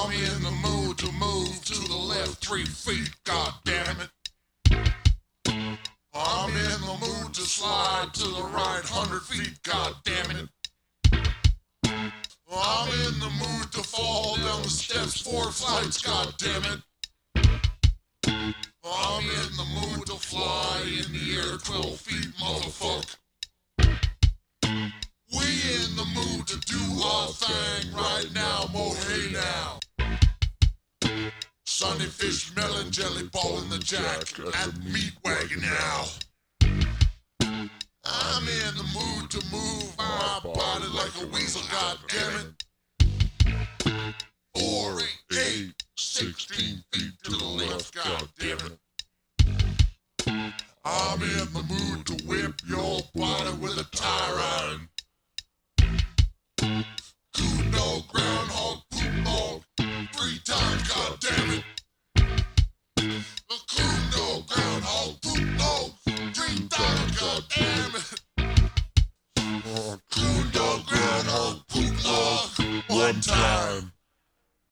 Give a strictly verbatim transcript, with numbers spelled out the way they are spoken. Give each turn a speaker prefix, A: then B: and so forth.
A: I'm in the mood to move to the left three feet, god damn it. I'm in the mood to slide to the right hundred feet, god damn it. I'm in the mood to fall down the steps four flights, god damn it. I'm in the mood to fly in the air twelve feet, motherfucker. We in the mood to do our thing right now, mo hey now. Sunny fish, melon, jelly, ball in the jack, at the meat wagon now. I'm in the mood to move my body like a weasel, god damn it. Four, eight, sixteen feet to the left, god damn it. I'm in the mood to whip your body with a tie iron. Coon dog, groundhog, poop dog, three times, god damn it.